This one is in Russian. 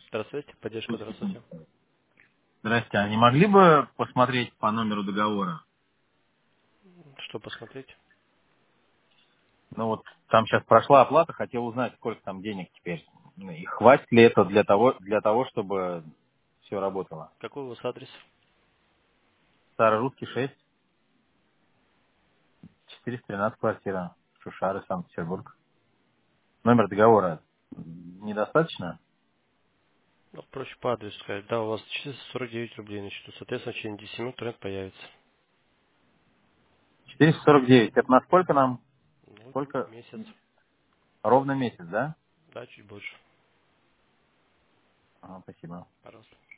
Здравствуйте, поддержка, здравствуйте. Здрасте, а не могли бы посмотреть по номеру договора? Что посмотреть? Ну вот там сейчас прошла оплата, хотел узнать, сколько там денег теперь. Ну, и хватит ли это для того, чтобы все работало? Какой у вас адрес? Старорусский 6, 413 квартира, Шушары, Санкт-Петербург. Номер договора недостаточно? Ну, проще по адресу сказать. Да, у вас 449 рублей на счету. Соответственно, в течение 10 минут тренд появится. 449. Это на сколько нам? Ну, Сколько? месяц. Ровно месяц, да? Да, чуть больше. Ага, спасибо. Пожалуйста.